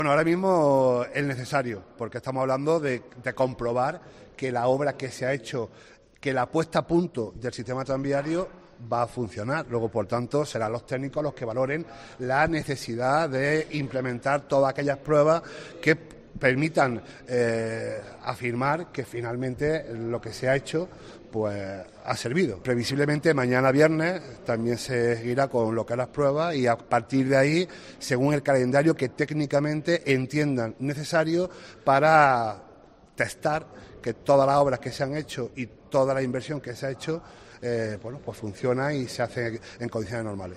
Bueno, ahora mismo es necesario, porque estamos hablando de comprobar que la obra que se ha hecho, que la puesta a punto del sistema tranviario va a funcionar. Luego, por tanto, serán los técnicos los que valoren la necesidad de implementar todas aquellas pruebas que permitan afirmar que finalmente lo que se ha hecho pues ha servido. Previsiblemente mañana viernes también se seguirá con lo que es las pruebas y a partir de ahí, según el calendario que técnicamente entiendan necesario para testar que todas las obras que se han hecho y toda la inversión que se ha hecho pues funciona y se hace en condiciones normales.